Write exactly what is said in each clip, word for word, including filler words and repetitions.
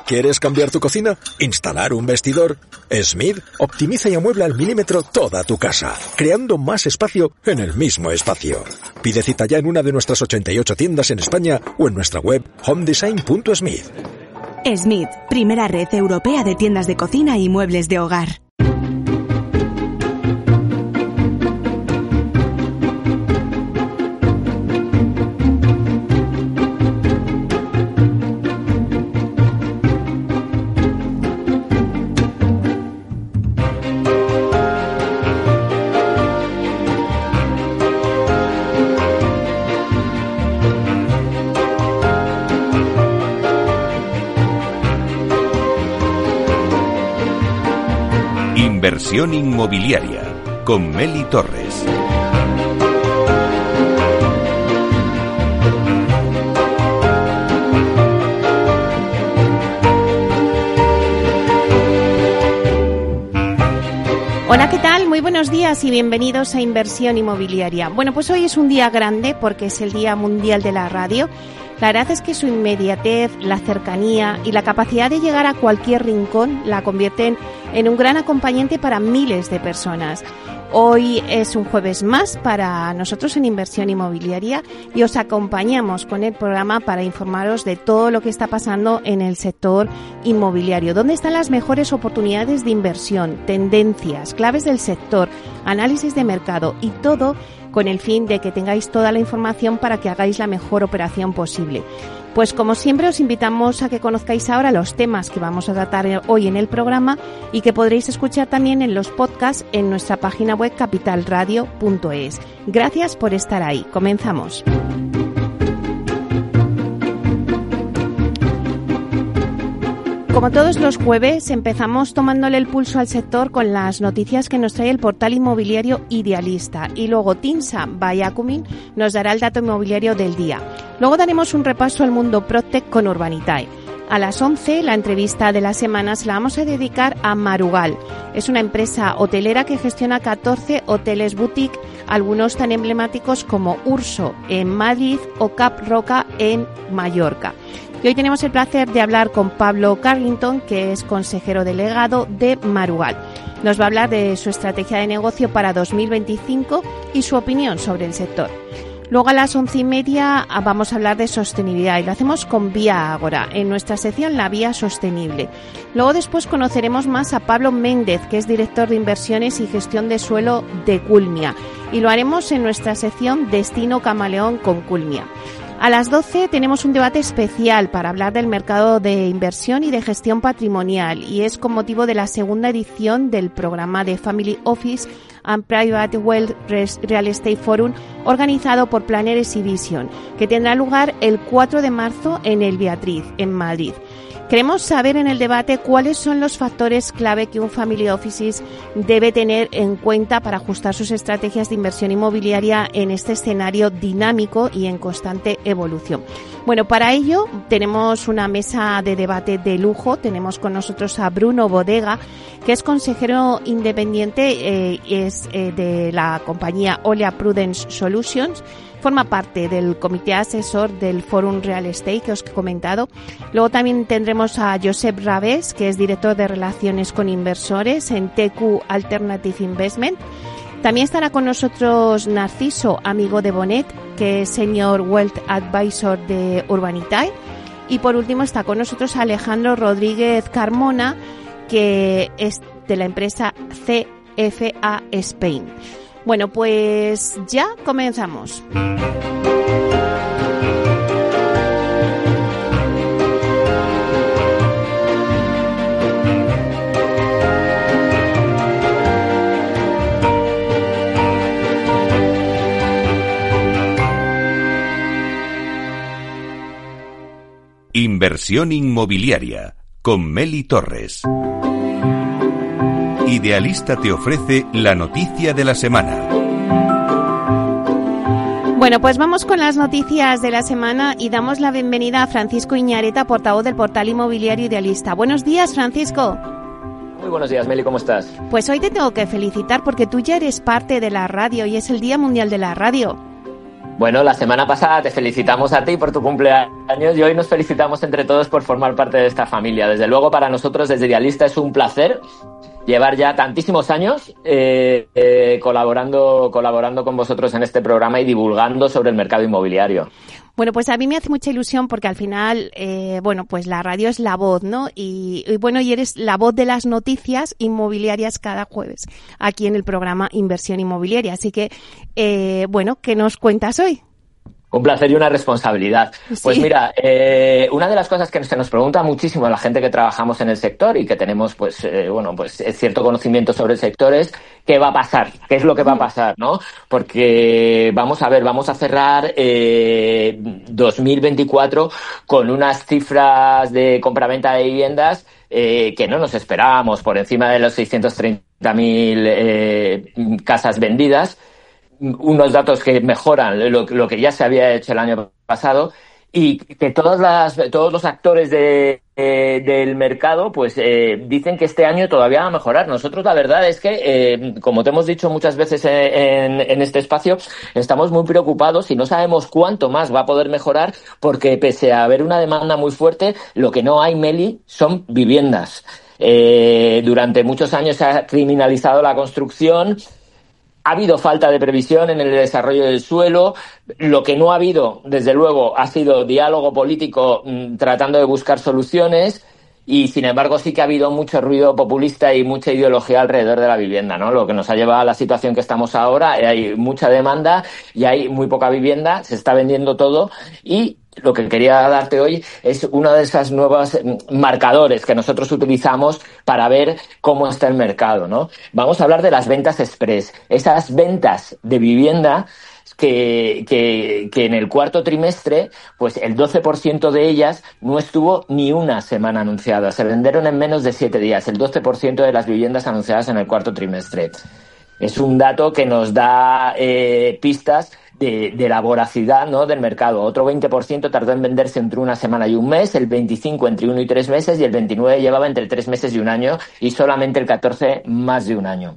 ¿Quieres cambiar tu cocina? ¿Instalar un vestidor? Smith optimiza y amuebla al milímetro toda tu casa, creando más espacio en el mismo espacio. Pide cita ya en una de nuestras ochenta y ocho tiendas en España o en nuestra web home design punto smith. Smith, primera red europea de tiendas de cocina y muebles de hogar. Inversión inmobiliaria con Meli Torres. Hola, ¿qué tal? Muy buenos días y bienvenidos a Inversión Inmobiliaria. Bueno, pues hoy es un día grande porque es el Día Mundial de la Radio. La verdad es que su inmediatez, la cercanía y la capacidad de llegar a cualquier rincón la convierten en un gran acompañante para miles de personas. Hoy es un jueves más para nosotros en Inversión Inmobiliaria y os acompañamos con el programa para informaros de todo lo que está pasando en el sector inmobiliario. ¿Dónde están las mejores oportunidades de inversión, tendencias, claves del sector, análisis de mercado y todo con el fin de que tengáis toda la información para que hagáis la mejor operación posible? Pues como siempre os invitamos a que conozcáis ahora los temas que vamos a tratar hoy en el programa y que podréis escuchar también en los podcasts en nuestra página web capital radio punto es. Gracias por estar ahí. Comenzamos. Como todos los jueves, empezamos tomándole el pulso al sector con las noticias que nos trae el portal inmobiliario Idealista y luego Tinsa Bayacumin nos dará el dato inmobiliario del día. Luego daremos un repaso al mundo PropTech con Urbanitae. A las once, la entrevista de la semana se la vamos a dedicar a Marugal. Es una empresa hotelera que gestiona catorce hoteles boutique, algunos tan emblemáticos como Urso en Madrid o Cap Roca en Mallorca. Y hoy tenemos el placer de hablar con Pablo Carrington, que es consejero delegado de Marugal. Nos va a hablar de su estrategia de negocio para dos mil veinticinco y su opinión sobre el sector. Luego a las once y media vamos a hablar de sostenibilidad y lo hacemos con Vía Ágora, en nuestra sección La Vía Sostenible. Luego después conoceremos más a Pablo Méndez, que es director de inversiones y gestión de suelo de Culmia, y lo haremos en nuestra sección Destino Camaleón con Culmia. A las doce tenemos un debate especial para hablar del mercado de inversión y de gestión patrimonial y es con motivo de la segunda edición del programa de Family Office and Private Wealth Real Estate Forum organizado por Planner Exhibition, que tendrá lugar el cuatro de marzo en el Beatriz, en Madrid. Queremos saber en el debate cuáles son los factores clave que un Family Office debe tener en cuenta para ajustar sus estrategias de inversión inmobiliaria en este escenario dinámico y en constante evolución. Bueno, para ello tenemos una mesa de debate de lujo. Tenemos con nosotros a Bruno Bodega, que es consejero independiente, eh, es eh, de la compañía Olea Prudence Solutions. Forma parte del comité asesor del Forum Real Estate que os he comentado. Luego también tendremos a Josep Rabés, que es director de Relaciones con Inversores en T Q Alternative Investment. También estará con nosotros Narciso, amigo de Bonet, que es Senior Wealth Advisor de Urbanitae. Y por último está con nosotros Alejandro Rodríguez Carmona, que es de la empresa C F A Spain. Bueno, pues ya comenzamos. Inversión inmobiliaria con Meli Torres. Idealista te ofrece la noticia de la semana. Bueno, pues vamos con las noticias de la semana y damos la bienvenida a Francisco Iñareta, portavoz del portal inmobiliario Idealista. Buenos días, Francisco. Muy buenos días, Meli, ¿cómo estás? Pues hoy te tengo que felicitar porque tú ya eres parte de la radio y es el Día Mundial de la Radio. Bueno, la semana pasada te felicitamos a ti por tu cumpleaños y hoy nos felicitamos entre todos por formar parte de esta familia. Desde luego, para nosotros desde Idealista es un placer llevar ya tantísimos años eh, eh, colaborando, colaborando con vosotros en este programa y divulgando sobre el mercado inmobiliario. Bueno, pues a mí me hace mucha ilusión porque al final, eh, bueno, pues la radio es la voz, ¿no? Y, y bueno, y eres la voz de las noticias inmobiliarias cada jueves aquí en el programa Inversión Inmobiliaria. Así que, eh, bueno, ¿qué nos cuentas hoy? Un placer y una responsabilidad. Sí. Pues mira, eh, una de las cosas que se nos pregunta muchísimo a la gente que trabajamos en el sector y que tenemos, pues, eh, bueno, pues cierto conocimiento sobre el sector es ¿qué va a pasar? ¿Qué es lo que va a pasar, no? Porque vamos a ver, vamos a cerrar eh, dos mil veinticuatro con unas cifras de compraventa de viviendas eh, que no nos esperábamos, por encima de los seiscientos treinta mil eh, casas vendidas. Unos datos que mejoran lo, lo que ya se había hecho el año pasado y que todas las, todos los actores de, eh, del mercado pues eh, dicen que este año todavía va a mejorar. Nosotros la verdad es que, eh, como te hemos dicho muchas veces en, en este espacio, estamos muy preocupados y no sabemos cuánto más va a poder mejorar porque pese a haber una demanda muy fuerte, lo que no hay, Meli, son viviendas. Eh, durante muchos años se ha criminalizado la construcción. Ha habido falta de previsión en el desarrollo del suelo. Lo que no ha habido, desde luego, ha sido diálogo político mmm, tratando de buscar soluciones y, sin embargo, sí que ha habido mucho ruido populista y mucha ideología alrededor de la vivienda, ¿no? Lo que nos ha llevado a la situación que estamos ahora. Hay mucha demanda y hay muy poca vivienda. Se está vendiendo todo y lo que quería darte hoy es uno de esos nuevos marcadores que nosotros utilizamos para ver cómo está el mercado, ¿no? Vamos a hablar de las ventas express, esas ventas de vivienda que, que, que en el cuarto trimestre, pues el doce por ciento de ellas no estuvo ni una semana anunciada. Se vendieron en menos de siete días, el doce por ciento de las viviendas anunciadas en el cuarto trimestre. Es un dato que nos da eh, pistas de, de la voracidad, ¿no?, del mercado. Otro veinte por ciento tardó en venderse entre una semana y un mes, el veinticinco por ciento entre uno y tres meses y el veintinueve por ciento llevaba entre tres meses y un año y solamente el catorce por ciento más de un año.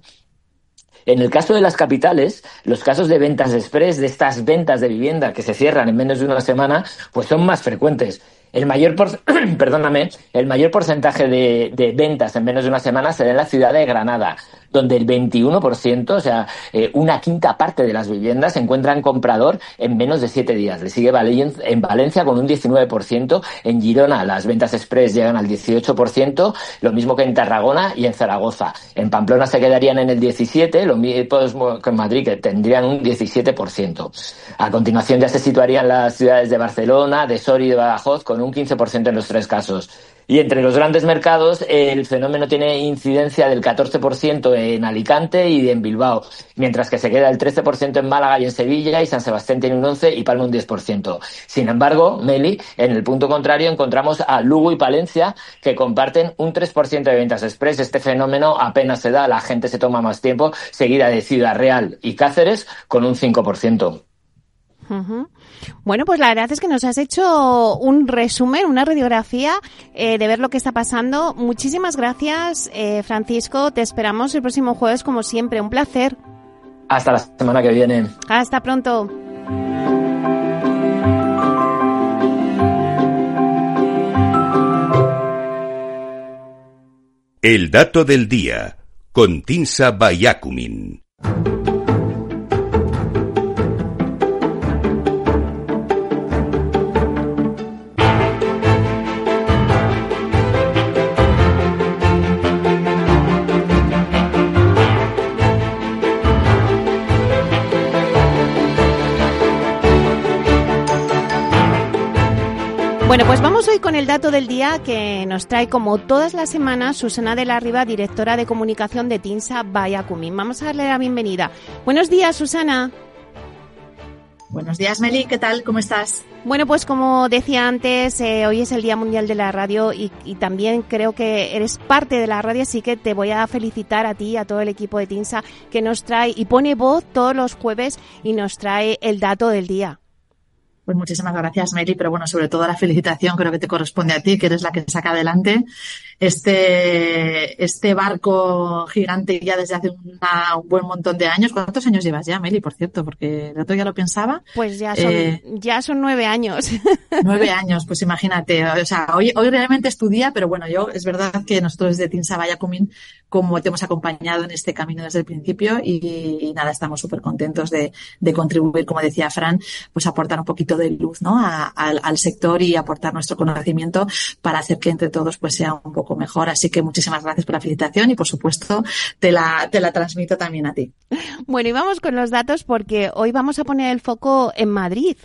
En el caso de las capitales, los casos de ventas express, de estas ventas de vivienda que se cierran en menos de una semana, pues son más frecuentes. El mayor por... perdóname, el mayor porcentaje de, de ventas en menos de una semana se da en la ciudad de Granada, donde el veintiuno por ciento, o sea, eh, una quinta parte de las viviendas se encuentran comprador en menos de siete días. Le sigue Valencia, en Valencia con un diecinueve por ciento, en Girona las ventas express llegan al dieciocho por ciento, lo mismo que en Tarragona y en Zaragoza. En Pamplona se quedarían en el diecisiete por ciento, lo mismo que en Madrid, que tendrían un diecisiete por ciento. A continuación ya se situarían las ciudades de Barcelona, de Soria y de Badajoz con un quince por ciento en los tres casos. Y entre los grandes mercados el fenómeno tiene incidencia del catorce por ciento en Alicante y en Bilbao, mientras que se queda el trece por ciento en Málaga y en Sevilla, y San Sebastián tiene un once por ciento y Palma un diez por ciento. Sin embargo, Meli, en el punto contrario encontramos a Lugo y Palencia, que comparten un tres por ciento de ventas express. Este fenómeno apenas se da, la gente se toma más tiempo, seguida de Ciudad Real y Cáceres con un cinco por ciento. Uh-huh. Bueno, pues la verdad es que nos has hecho un resumen, una radiografía eh, de ver lo que está pasando. Muchísimas gracias, eh, Francisco. Te esperamos el próximo jueves, como siempre. Un placer. Hasta la semana que viene. Hasta pronto. El dato del día con Tinsa Bayacumin. Bueno, pues vamos hoy con el dato del día que nos trae, como todas las semanas, Susana de la Riva, directora de comunicación de Tinsa Bayacumin. Vamos a darle la bienvenida. Buenos días, Susana. Buenos días, Meli. ¿Qué tal? ¿Cómo estás? Bueno, pues como decía antes, eh, hoy es el Día Mundial de la Radio y, y también creo que eres parte de la radio, así que te voy a felicitar a ti y a todo el equipo de Tinsa que nos trae y pone voz todos los jueves y nos trae el dato del día. Pues muchísimas gracias, Meli, pero bueno, sobre todo la felicitación creo que te corresponde a ti, que eres la que saca adelante este este barco gigante ya desde hace una, un buen montón de años. ¿Cuántos años llevas ya, Meli, por cierto? Porque el otro ya lo pensaba. Pues ya son, eh, ya son nueve años. Nueve años, pues imagínate. O sea, hoy, hoy realmente es tu día, pero bueno, yo es verdad que nosotros desde TINSA Vallacomín, como te hemos acompañado en este camino desde el principio y, y nada, estamos súper contentos de, de contribuir, como decía Fran, pues aportar un poquito de luz, ¿no? A, a, al sector y aportar nuestro conocimiento para hacer que entre todos pues sea un poco mejor. Así que muchísimas gracias por la felicitación y por supuesto te la, te la transmito también a ti. Bueno, y vamos con los datos porque hoy vamos a poner el foco en Madrid.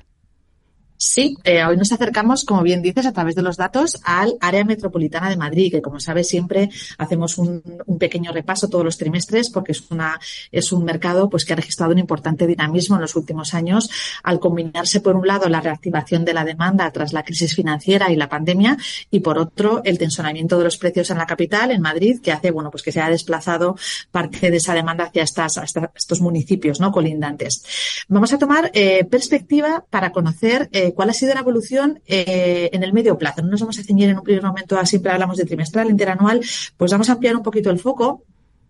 Sí, eh, hoy nos acercamos, como bien dices, a través de los datos al área metropolitana de Madrid, que como sabes siempre hacemos un, un pequeño repaso todos los trimestres porque es una es un mercado pues que ha registrado un importante dinamismo en los últimos años al combinarse por un lado la reactivación de la demanda tras la crisis financiera y la pandemia y por otro el tensionamiento de los precios en la capital, en Madrid, que hace bueno pues que se ha desplazado parte de esa demanda hacia estas hasta estos municipios, ¿no? Colindantes. Vamos a tomar eh, perspectiva para conocer eh, cuál ha sido la evolución eh, en el medio plazo. No nos vamos a ceñir en un primer momento a siempre hablamos de trimestral, interanual, pues vamos a ampliar un poquito el foco.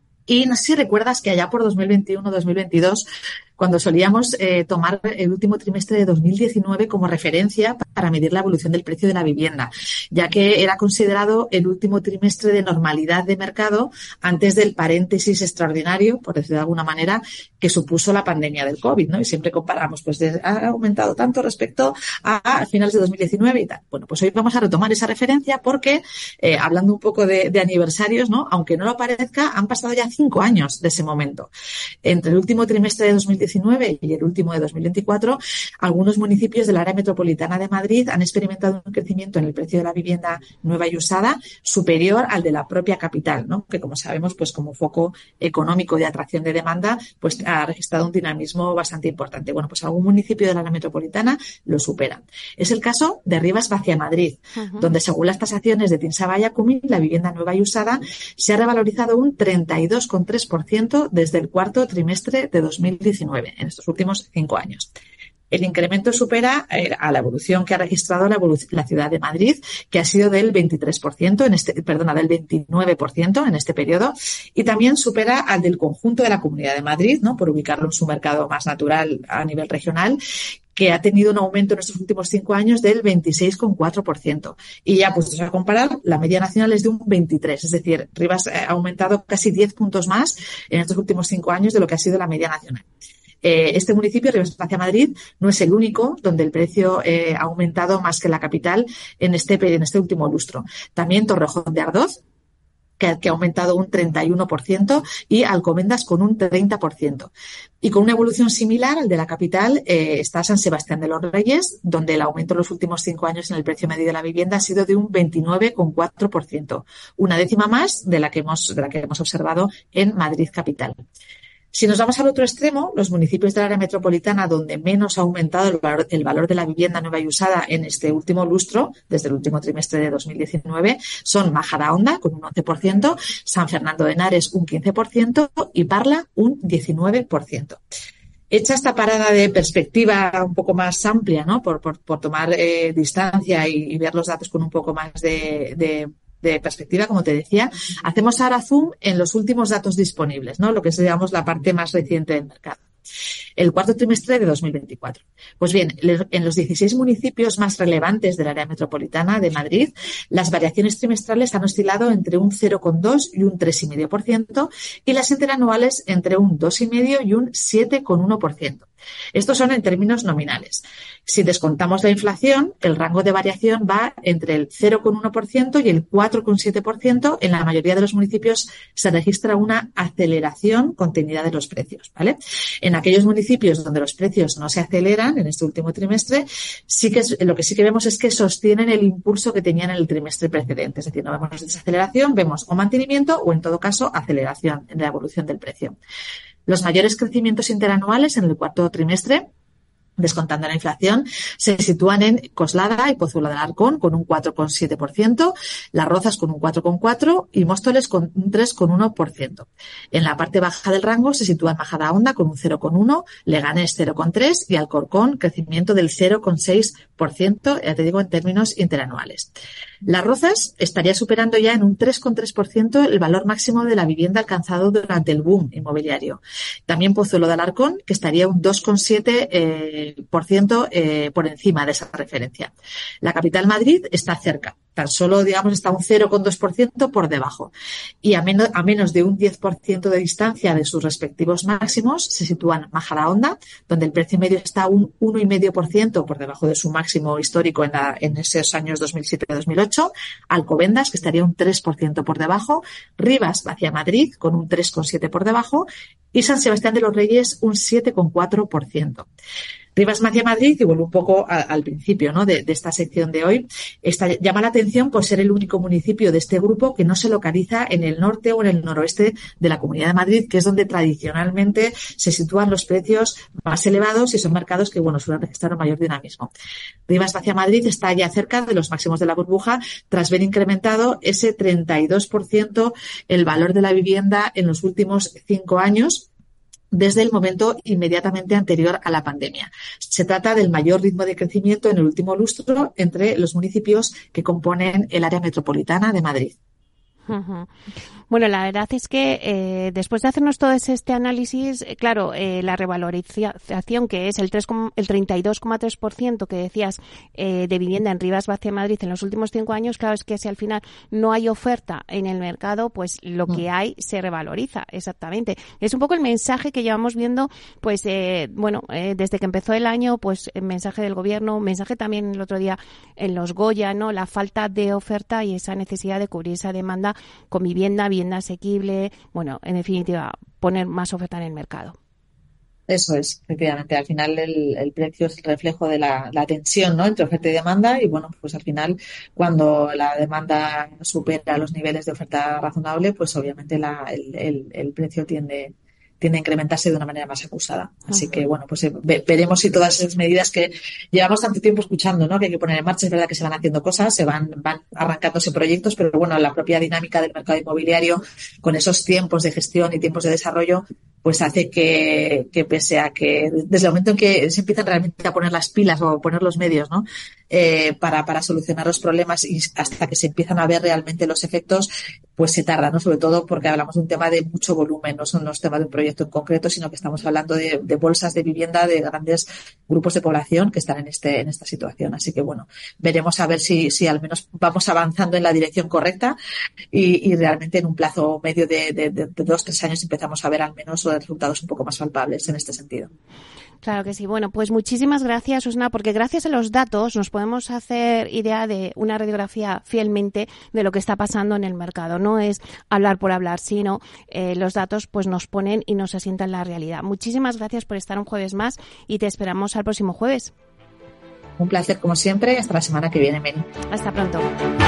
Y no sé si recuerdas que allá por dos mil veintiuno dos mil veintidós, cuando solíamos eh, tomar el último trimestre de dos mil diecinueve como referencia para medir la evolución del precio de la vivienda, ya que era considerado el último trimestre de normalidad de mercado antes del paréntesis extraordinario, por decirlo de alguna manera, que supuso la pandemia del COVID, ¿no? Y siempre comparamos, pues de, ha aumentado tanto respecto a, a finales de dos mil diecinueve y tal. Bueno, pues hoy vamos a retomar esa referencia porque, eh, hablando un poco de, de aniversarios, ¿no? Aunque no lo parezca, han pasado ya cinco años de ese momento. Entre el último trimestre de dos mil diecinueve y el último de dos mil veinticuatro, algunos municipios del área metropolitana de Madrid han experimentado un crecimiento en el precio de la vivienda nueva y usada superior al de la propia capital, ¿no? Que como sabemos, pues como foco económico de atracción de demanda, pues ha registrado un dinamismo bastante importante. Bueno, pues algún municipio del área metropolitana lo supera. Es el caso de Rivas Vacia Madrid, uh-huh. donde según las tasaciones de TINSA Vallacomín, la vivienda nueva y usada se ha revalorizado un treinta y dos coma tres por ciento desde el cuarto trimestre de dos mil diecinueve, en estos últimos cinco años. El incremento supera eh, a la evolución que ha registrado la, la ciudad de Madrid, que ha sido del veintitrés por ciento en este, perdona, del veintinueve por ciento en este periodo, y también supera al del conjunto de la Comunidad de Madrid, ¿no? Por ubicarlo en su mercado más natural a nivel regional, que ha tenido un aumento en estos últimos cinco años del veintiséis coma cuatro por ciento. Y ya puestos a comparar, la media nacional es de un veintitrés, es decir, Rivas ha aumentado casi diez puntos más en estos últimos cinco años de lo que ha sido la media nacional. Eh, este municipio, Rivas Vacia Madrid, no es el único donde el precio eh, ha aumentado más que la capital en este, en este último lustro. También Torrejón de Ardoz, que, que ha aumentado un treinta y uno por ciento, y Alcobendas con un treinta por ciento. Y con una evolución similar al de la capital eh, está San Sebastián de los Reyes, donde el aumento en los últimos cinco años en el precio medio de la vivienda ha sido de un veintinueve coma cuatro por ciento, una décima más de la que hemos, de la que hemos observado en Madrid capital. Si nos vamos al otro extremo, los municipios del área metropolitana donde menos ha aumentado el valor, el valor de la vivienda nueva y usada en este último lustro, desde el último trimestre de dos mil diecinueve, son Majadahonda con un once por ciento, San Fernando de Henares un quince por ciento y Parla un diecinueve por ciento. Hecha esta parada de perspectiva un poco más amplia, ¿no? Por, por, por tomar eh, distancia y, y ver los datos con un poco más de, de de perspectiva, como te decía, hacemos ahora zoom en los últimos datos disponibles, ¿no? Lo que es, digamos, la parte más reciente del mercado. El cuarto trimestre de dos mil veinticuatro. Pues bien, en los dieciséis municipios más relevantes del área metropolitana de Madrid, las variaciones trimestrales han oscilado entre un cero coma dos y un tres coma cinco por ciento y las interanuales entre un dos coma cinco y un siete coma uno por ciento. Estos son en términos nominales. Si descontamos la inflación, el rango de variación va entre el cero coma uno por ciento y el cuatro coma siete por ciento. En la mayoría de los municipios se registra una aceleración contenida de los precios, ¿vale? En aquellos municipios donde los precios no se aceleran en este último trimestre, sí que es, lo que sí que vemos es que sostienen el impulso que tenían en el trimestre precedente. Es decir, no vemos desaceleración, vemos o mantenimiento o, en todo caso, aceleración en la evolución del precio. Los mayores crecimientos interanuales en el cuarto trimestre descontando la inflación, se sitúan en Coslada y Pozuelo de Alarcón con un cuatro coma siete por ciento, Las Rozas con un cuatro coma cuatro por ciento y Móstoles con un tres coma uno por ciento. En la parte baja del rango se sitúan Majadahonda con un cero coma uno por ciento, Leganés cero coma tres por ciento y Alcorcón crecimiento del cero coma seis por ciento, ya te digo, en términos interanuales. Las Rozas estaría superando ya en un tres coma tres por ciento el valor máximo de la vivienda alcanzado durante el boom inmobiliario. También Pozuelo de Alarcón, que estaría un dos coma siete por ciento eh, eh, por encima de esa referencia. La capital Madrid está cerca, tan solo, digamos, está un cero coma dos por ciento por debajo. Y a menos, a menos de un diez por ciento de distancia de sus respectivos máximos se sitúan Majadahonda, donde el precio medio está un uno coma cinco por ciento por debajo de su máximo histórico en, la, en esos años dos mil siete a dos mil ocho, Alcobendas, que estaría un tres por ciento por debajo, Rivas hacia Madrid con un tres coma siete por ciento por debajo y San Sebastián de los Reyes un siete coma cuatro por ciento. Rivas Macia Madrid, y vuelvo un poco a, al principio, ¿no?, de, de esta sección de hoy, está, llama la atención por ser el único municipio de este grupo que no se localiza en el norte o en el noroeste de la Comunidad de Madrid, que es donde tradicionalmente se sitúan los precios más elevados y son mercados que, bueno, suelen registrar un mayor dinamismo. Rivas Macia Madrid está ya cerca de los máximos de la burbuja tras ver incrementado ese treinta y dos por ciento el valor de la vivienda en los últimos cinco años, desde el momento inmediatamente anterior a la pandemia. Se trata del mayor ritmo de crecimiento en el último lustro entre los municipios que componen el área metropolitana de Madrid. Uh-huh. Bueno, la verdad es que eh, después de hacernos todo este análisis, eh, claro, eh, la revalorización que es el, tres, el treinta y dos coma tres por ciento que decías eh, de vivienda en Rivas Vacia Madrid en los últimos cinco años, claro, es que si al final no hay oferta en el mercado, pues lo uh-huh. que hay se revaloriza, exactamente. Es un poco el mensaje que llevamos viendo, pues, eh, bueno, eh, desde que empezó el año, pues, el mensaje del gobierno, mensaje también el otro día en los Goya, ¿no?, la falta de oferta y esa necesidad de cubrir esa demanda con vivienda, vivienda asequible, bueno, en definitiva, poner más oferta en el mercado. Eso es, efectivamente. Al final el, el precio es el reflejo de la, la tensión, ¿no?, entre oferta y demanda y, bueno, pues al final cuando la demanda supera los niveles de oferta razonable, pues obviamente la, el, el, el precio tiende tiende a incrementarse de una manera más acusada. Así uh-huh. que, bueno, pues eh, ve, veremos si todas esas medidas que llevamos tanto tiempo escuchando, ¿no?, que hay que poner en marcha, es verdad que se van haciendo cosas, se van, van arrancándose proyectos, pero bueno, la propia dinámica del mercado inmobiliario, con esos tiempos de gestión y tiempos de desarrollo, pues hace que, que pese a que desde el momento en que se empiezan realmente a poner las pilas o poner los medios, ¿no?, eh, para, para solucionar los problemas y hasta que se empiezan a ver realmente los efectos, pues se tarda, ¿no?, sobre todo porque hablamos de un tema de mucho volumen, no son los temas de un proyecto en concreto, sino que estamos hablando de, de bolsas de vivienda de grandes grupos de población que están en este, en esta situación. Así que, bueno, veremos a ver si, si al menos vamos avanzando en la dirección correcta y, y realmente en un plazo medio de, de, de, de dos, tres años empezamos a ver al menos resultados un poco más palpables en este sentido. Claro que sí. Bueno, pues muchísimas gracias, Susana, porque gracias a los datos nos podemos hacer idea de una radiografía fielmente de lo que está pasando en el mercado. No es hablar por hablar, sino eh, los datos pues nos ponen y nos asientan la realidad. Muchísimas gracias por estar un jueves más y te esperamos al próximo jueves. Un placer como siempre. Hasta la semana que viene, Meli. Hasta pronto.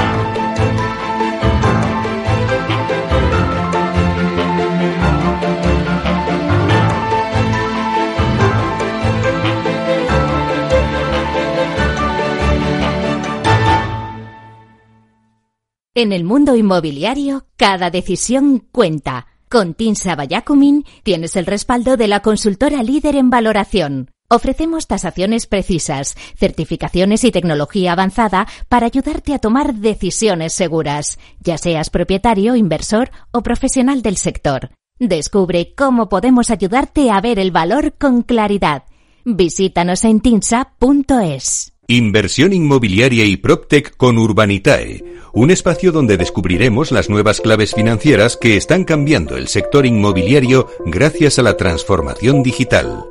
En el mundo inmobiliario, cada decisión cuenta. Con TINSA by Acumin tienes el respaldo de la consultora líder en valoración. Ofrecemos tasaciones precisas, certificaciones y tecnología avanzada para ayudarte a tomar decisiones seguras, ya seas propietario, inversor o profesional del sector. Descubre cómo podemos ayudarte a ver el valor con claridad. Visítanos en tinsa punto es. Inversión inmobiliaria y PropTech con Urbanitae, un espacio donde descubriremos las nuevas claves financieras que están cambiando el sector inmobiliario gracias a la transformación digital.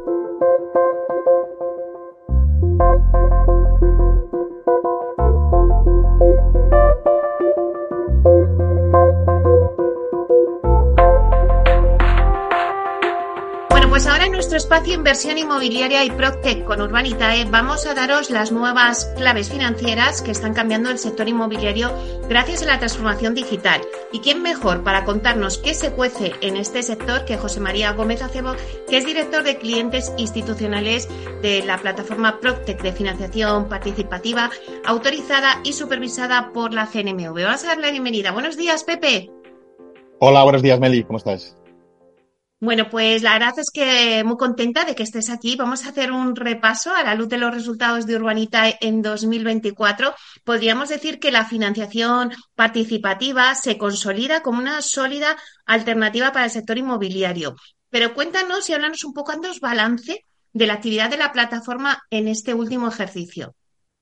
Pues ahora en nuestro espacio Inversión Inmobiliaria y PropTech con Urbanitae vamos a daros las nuevas claves financieras que están cambiando el sector inmobiliario gracias a la transformación digital. ¿Y quién mejor para contarnos qué se cuece en este sector que José María Gómez Acebo, que es director de clientes institucionales de la plataforma PropTech de financiación participativa, autorizada y supervisada por la C N M V? Vamos a darle la bienvenida. Buenos días, Pepe. Hola, buenos días, Meli. ¿Cómo estás? Bueno, pues la verdad es que muy contenta de que estés aquí. Vamos a hacer un repaso a la luz de los resultados de Urbanitae en dos mil veinticuatro. Podríamos decir que la financiación participativa se consolida como una sólida alternativa para el sector inmobiliario. Pero cuéntanos y háblanos un poco, haznos balance de la actividad de la plataforma en este último ejercicio.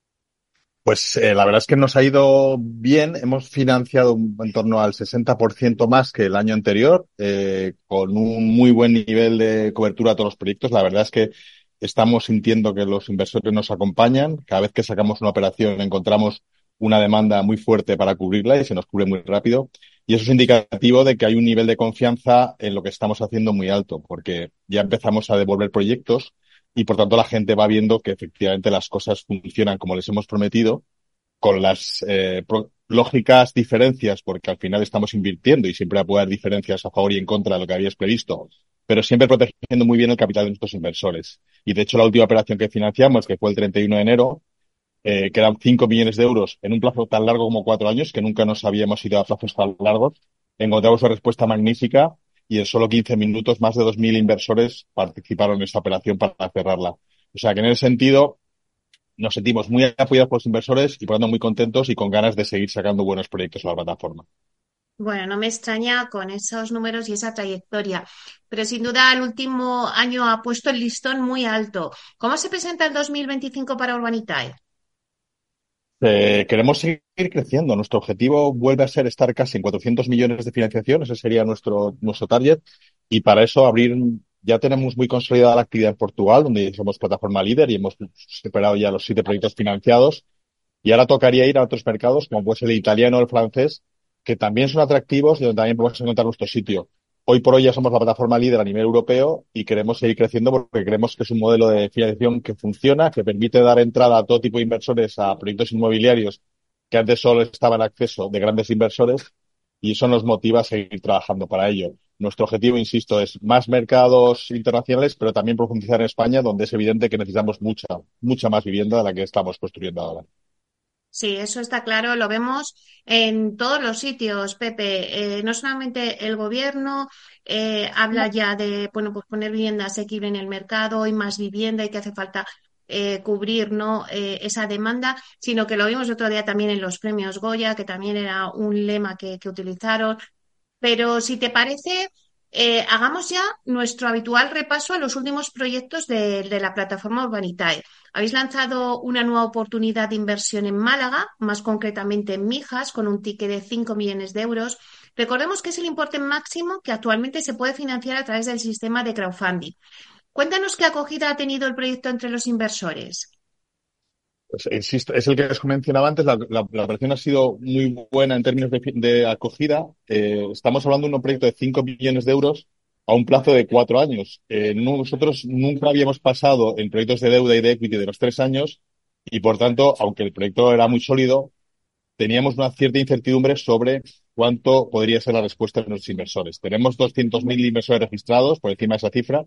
Pues eh, la verdad es que nos ha ido bien. Hemos financiado en torno al sesenta por ciento más que el año anterior, eh, con un muy buen nivel de cobertura a todos los proyectos. La verdad es que estamos sintiendo que los inversores nos acompañan. Cada vez que sacamos una operación encontramos una demanda muy fuerte para cubrirla y se nos cubre muy rápido. Y eso es indicativo de que hay un nivel de confianza en lo que estamos haciendo muy alto, porque ya empezamos a devolver proyectos. Y por tanto la gente va viendo que efectivamente las cosas funcionan como les hemos prometido, con las eh, pro- lógicas diferencias, porque al final estamos invirtiendo y siempre puede haber diferencias a favor y en contra de lo que habías previsto, pero siempre protegiendo muy bien el capital de nuestros inversores. Y de hecho la última operación que financiamos, que fue el treinta y uno de enero, eh, que eran cinco millones de euros en un plazo tan largo como cuatro años, que nunca nos habíamos ido a plazos tan largos, encontramos una respuesta magnífica. Y en solo quince minutos más de dos mil inversores participaron en esta operación para cerrarla. O sea que en ese sentido nos sentimos muy apoyados por los inversores y por lo tanto muy contentos y con ganas de seguir sacando buenos proyectos a la plataforma. Bueno, no me extraña con esos números y esa trayectoria, pero sin duda el último año ha puesto el listón muy alto. ¿Cómo se presenta el dos mil veinticinco para Urbanitae? Eh, queremos seguir creciendo. Nuestro objetivo vuelve a ser estar casi en cuatrocientos millones de financiación. Ese sería nuestro, nuestro target. Y para eso abrir, ya tenemos muy consolidada la actividad en Portugal, donde somos plataforma líder y hemos superado ya los siete proyectos financiados. Y ahora tocaría ir a otros mercados, como puede ser el italiano o el francés, que también son atractivos y donde también podemos encontrar nuestro sitio. Hoy por hoy ya somos la plataforma líder a nivel europeo y queremos seguir creciendo porque creemos que es un modelo de financiación que funciona, que permite dar entrada a todo tipo de inversores a proyectos inmobiliarios que antes solo estaban en acceso de grandes inversores, y eso nos motiva a seguir trabajando para ello. Nuestro objetivo, insisto, es más mercados internacionales, pero también profundizar en España, donde es evidente que necesitamos mucha, mucha más vivienda de la que estamos construyendo ahora. Sí, eso está claro, lo vemos en todos los sitios, Pepe. Eh, no solamente el gobierno eh, habla ya de, bueno, pues poner vivienda asequible en el mercado y más vivienda y que hace falta eh, cubrir, ¿no? eh, esa demanda, sino que lo vimos el otro día también en los premios Goya, que también era un lema que, que utilizaron. Pero si te parece, eh, hagamos ya nuestro habitual repaso a los últimos proyectos de, de la plataforma Urbanitae. Habéis lanzado una nueva oportunidad de inversión en Málaga, más concretamente en Mijas, con un ticket de cinco millones de euros. Recordemos que es el importe máximo que actualmente se puede financiar a través del sistema de crowdfunding. Cuéntanos qué acogida ha tenido el proyecto entre los inversores. Pues, insisto, es el que os mencionaba antes. La, la, la operación ha sido muy buena en términos de, de acogida. Eh, estamos hablando de un proyecto de cinco millones de euros a un plazo de cuatro años. Eh, no, nosotros nunca habíamos pasado en proyectos de deuda y de equity de los tres años y, por tanto, aunque el proyecto era muy sólido, teníamos una cierta incertidumbre sobre cuánto podría ser la respuesta de nuestros inversores. Tenemos doscientos mil inversores registrados por encima de esa cifra.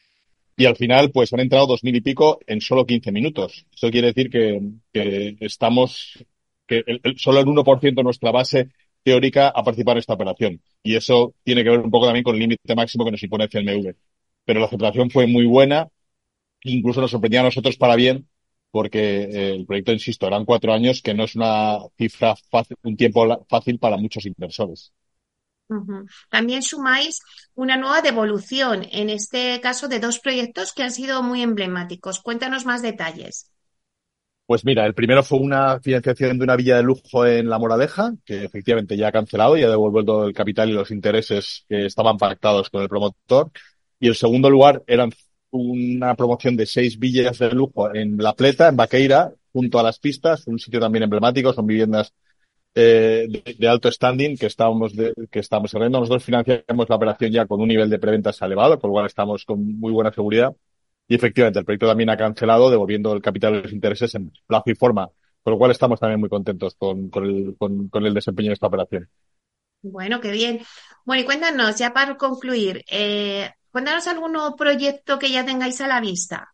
Y al final, pues han entrado dos mil y pico en solo quince minutos. Eso quiere decir que, que estamos, que el, el, solo el uno por ciento de nuestra base teórica ha participado en esta operación. Y eso tiene que ver un poco también con el límite máximo que nos impone el C N M V. Pero la aceptación fue muy buena. Incluso nos sorprendía a nosotros para bien, porque eh, el proyecto, insisto, eran cuatro años, que no es una cifra fácil, un tiempo fácil para muchos inversores. Uh-huh. También sumáis una nueva devolución, en este caso de dos proyectos que han sido muy emblemáticos. Cuéntanos más detalles. Pues mira, el primero fue una financiación de una villa de lujo en La Moraleja, que efectivamente ya ha cancelado y ha devuelto el capital y los intereses que estaban pactados con el promotor. Y el segundo lugar era una promoción de seis villas de lujo en La Pleta, en Baqueira, junto a las pistas, un sitio también emblemático, son viviendas eh, de, de alto standing que estamos de, que estamos cerrando. Nosotros financiamos la operación ya con un nivel de preventas elevado, con lo cual estamos con muy buena seguridad. Y efectivamente, el proyecto también ha cancelado, devolviendo el capital de los intereses en plazo y forma, con lo cual estamos también muy contentos con, con, el, con, con el desempeño de esta operación. Bueno, qué bien. Bueno, y cuéntanos, ya para concluir, eh, cuéntanos algún nuevo proyecto que ya tengáis a la vista.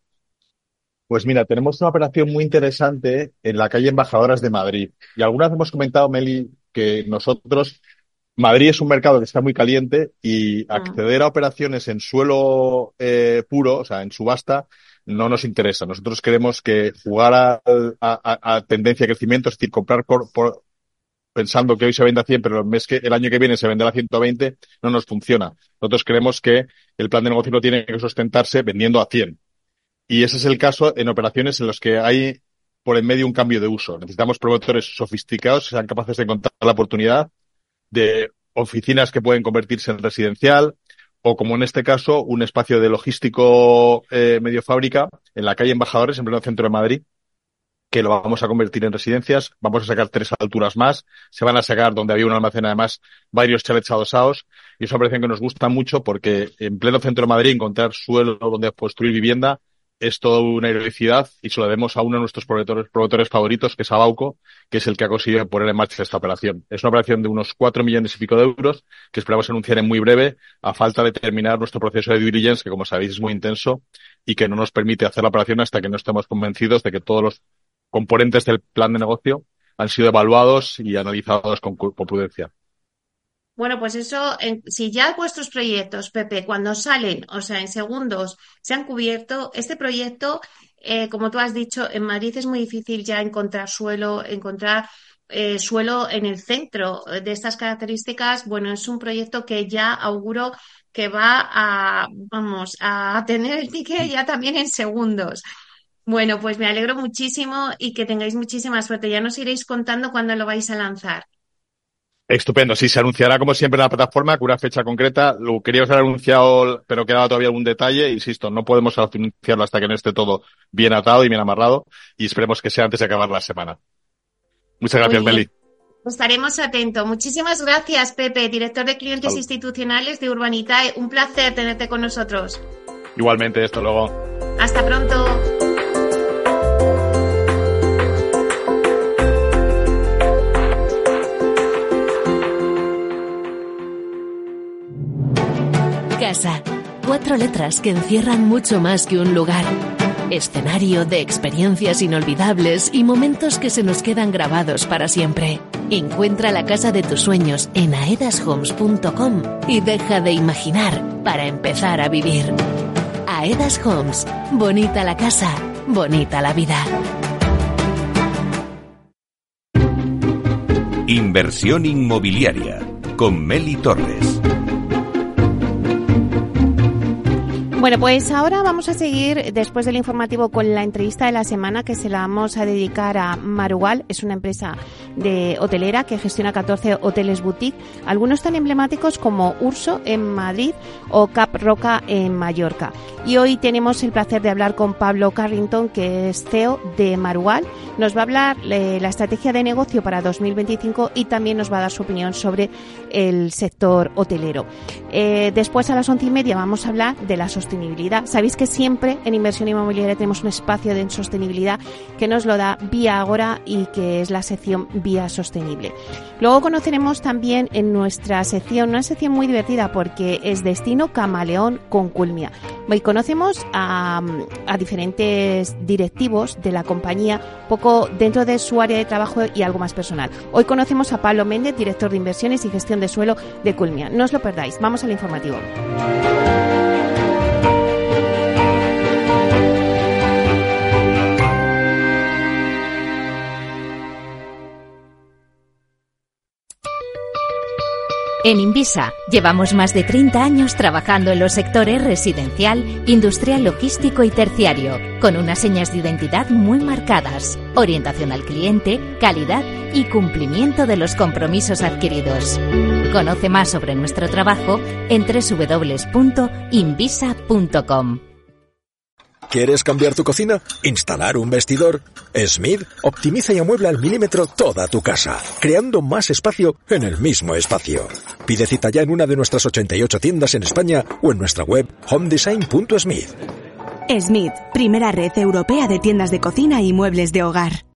Pues mira, tenemos una operación muy interesante en la calle Embajadoras de Madrid. Y alguna vez hemos comentado, Meli, que nosotros, Madrid es un mercado que está muy caliente y acceder a operaciones en suelo eh, puro, o sea, en subasta, no nos interesa. Nosotros queremos que jugar a, a, a tendencia de crecimiento, es decir, comprar por, por pensando que hoy se vende a cien, pero el mes que, el año que viene se venderá a ciento veinte, no nos funciona. Nosotros creemos que el plan de negocio no tiene que sustentarse vendiendo a cien. Y ese es el caso en operaciones en las que hay por en medio un cambio de uso. Necesitamos promotores sofisticados que sean capaces de encontrar la oportunidad de oficinas que pueden convertirse en residencial o, como en este caso, un espacio de logístico eh, medio fábrica en la calle Embajadores, en pleno centro de Madrid, que lo vamos a convertir en residencias. Vamos a sacar tres alturas más. Se van a sacar, donde había un almacén, además, varios chalets adosados. Y es una operación que nos gusta mucho porque en pleno centro de Madrid encontrar suelo donde construir vivienda es toda una heroicidad, y se lo debemos a uno de nuestros promotores, promotores favoritos, que es Abauco, que es el que ha conseguido poner en marcha esta operación. Es una operación de unos cuatro millones y pico de euros que esperamos anunciar en muy breve, a falta de terminar nuestro proceso de due diligence, que, como sabéis, es muy intenso y que no nos permite hacer la operación hasta que no estemos convencidos de que todos los componentes del plan de negocio han sido evaluados y analizados con, con prudencia. Bueno, pues eso, en, si ya vuestros proyectos, Pepe, cuando salen, o sea, en segundos, se han cubierto, este proyecto, eh, como tú has dicho, en Madrid es muy difícil ya encontrar suelo, encontrar eh, suelo en el centro de estas características. Bueno, es un proyecto que ya auguro que va a, vamos, a tener el ticket ya también en segundos. Bueno, pues me alegro muchísimo y que tengáis muchísima suerte. Ya nos iréis contando cuándo lo vais a lanzar. Estupendo, sí, se anunciará como siempre en la plataforma con una fecha concreta. Lo queríamos haber anunciado, pero quedaba todavía algún detalle. Insisto, no podemos anunciarlo hasta que no esté todo bien atado y bien amarrado, y esperemos que sea antes de acabar la semana. Muchas gracias, Meli. Estaremos atentos. Muchísimas gracias, Pepe, director de clientes Salud. institucionales de Urbanitae. Un placer tenerte con nosotros. Igualmente, hasta luego. Hasta pronto. Casa. Cuatro letras que encierran mucho más que un lugar. Escenario de experiencias inolvidables y momentos que se nos quedan grabados para siempre. Encuentra la casa de tus sueños en aedas homes punto com y deja de imaginar para empezar a vivir. Aedas Homes. Bonita la casa, bonita la vida. Inversión inmobiliaria con Meli Torres. Bueno, pues ahora vamos a seguir después del informativo con la entrevista de la semana, que se la vamos a dedicar a Marugal. Es una empresa de hotelera que gestiona catorce hoteles boutique, algunos tan emblemáticos como Urso en Madrid o Cap Roca en Mallorca. Y hoy tenemos el placer de hablar con Pablo Carrington, que es C E O de Marugal. Nos va a hablar de la estrategia de negocio para dos mil veinticinco y también nos va a dar su opinión sobre el sector hotelero. Eh, después, a las once y media, vamos a hablar de la sostenibilidad. Sabéis que siempre en inversión inmobiliaria tenemos un espacio de sostenibilidad que nos lo da Vía Agora y que es la sección Vía Sostenible. Luego conoceremos también en nuestra sección, una sección muy divertida porque es Destino Camaleón con Culmia. Hoy conocemos a, a diferentes directivos de la compañía, poco dentro de su área de trabajo y algo más personal. Hoy conocemos a Pablo Méndez, director de inversiones y gestión de suelo de Culmia. No os lo perdáis, vamos al informativo. En Invisa llevamos más de treinta años trabajando en los sectores residencial, industrial, logístico y terciario, con unas señas de identidad muy marcadas, orientación al cliente, calidad y cumplimiento de los compromisos adquiridos. Conoce más sobre nuestro trabajo en doble u doble u doble u punto invisa punto com. ¿Quieres cambiar tu cocina? ¿Instalar un vestidor? Smith optimiza y amuebla al milímetro toda tu casa, creando más espacio en el mismo espacio. Pide cita ya en una de nuestras ochenta y ocho tiendas en España o en nuestra web home design punto smith. Smith, primera red europea de tiendas de cocina y muebles de hogar.